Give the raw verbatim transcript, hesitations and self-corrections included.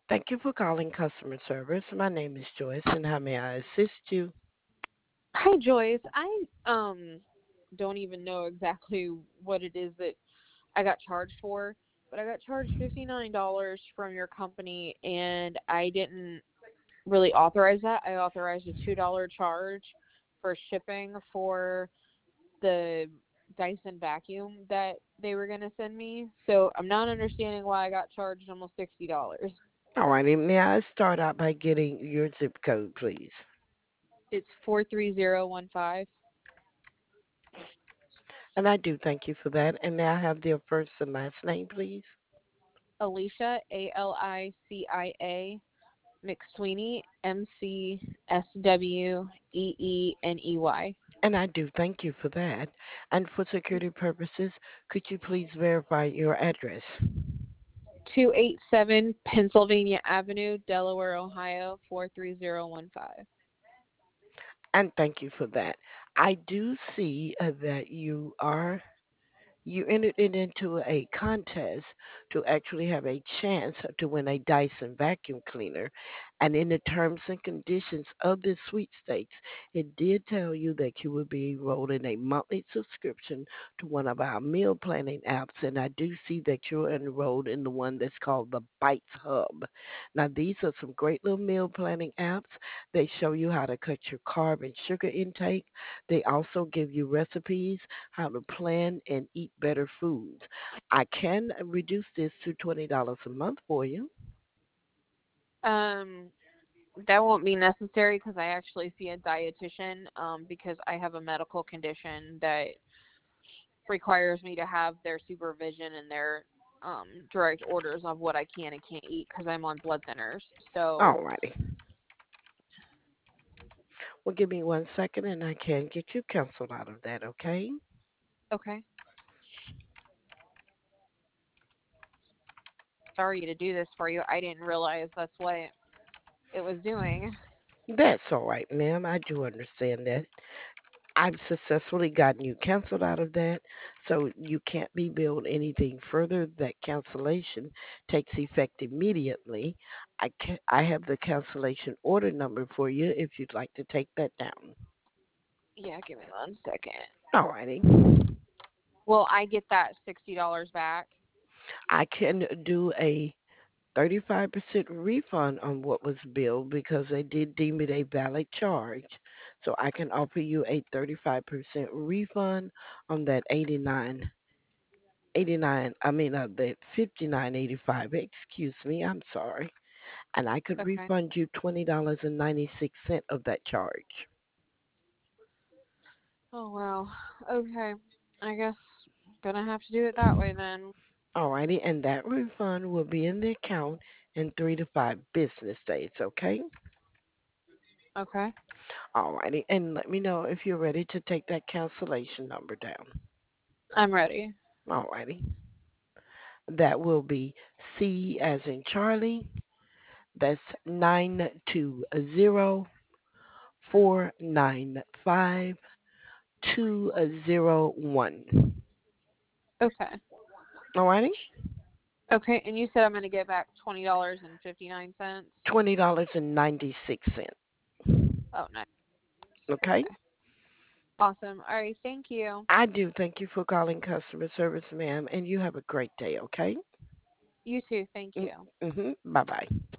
Thank you for calling customer service. My name is Joyce, and how may I assist you? Hi, Joyce. I um don't even know exactly what it is that I got charged for, but I got charged fifty-nine dollars from your company, and I didn't really authorize that. I authorized a two dollars charge for shipping for the Dyson vacuum that they were going to send me. So I'm not understanding why I got charged almost sixty dollars. All righty. May I start out by getting your zip code, please? It's four three zero one five. And I do thank you for that. And may I have your first and last name, please? Alicia, A L I C I A, McSweeney, M C S W E E N E Y. And I do thank you for that. And for security purposes, could you please verify your address? two eighty-seven Pennsylvania Avenue, Delaware, Ohio, four three zero one five. And thank you for that. I do see uh, that you are you entered it into a contest to actually have a chance to win a Dyson vacuum cleaner. And in the terms and conditions of this sweepstakes, it did tell you that you would be enrolled in a monthly subscription to one of our meal planning apps. And I do see that you're enrolled in the one that's called the Bites Hub. Now, these are some great little meal planning apps. They show you how to cut your carb and sugar intake. They also give you recipes how to plan and eat better foods. I can reduce this to twenty dollars a month for you. Um, that won't be necessary because I actually see a dietitian um, because I have a medical condition that requires me to have their supervision and their um, direct orders of what I can and can't eat because I'm on blood thinners. So, Alrighty. Well, give me one second and I can get you canceled out of that, okay? okay. Sorry to do this for you. I didn't realize that's what it was doing. That's all right, ma'am. I do understand that. I've successfully gotten you canceled out of that, so you can't be billed anything further. That cancellation takes effect immediately. I can, I have the cancellation order number for you if you'd like to take that down. Yeah, give me one second. Alrighty. Will I get that sixty dollars back? I can do a thirty-five percent refund on what was billed because they did deem it a valid charge. So I can offer you a thirty-five percent refund on that eighty-nine eighty-nine, I mean, uh, the fifty-nine eighty-five. Excuse me, I'm sorry. And I could Okay. refund you twenty dollars and ninety-six cents of that charge. Oh wow. Okay. I guess gonna have to do it that way then. Alrighty, and that refund will be in the account in three to five business days, okay? Okay. Alrighty, and let me know if you're ready to take that cancellation number down. I'm ready. Alrighty. That will be C as in Charlie. That's nine two zero four nine five two zero one. Okay. Alrighty? Okay, and you said I'm gonna get back twenty dollars and fifty nine cents. twenty dollars and ninety-six cents. Oh nice. Okay? Okay. Awesome. All right, thank you. I do thank you for calling customer service, ma'am, and you have a great day, okay? You too, thank you. Mm-hmm. Bye bye.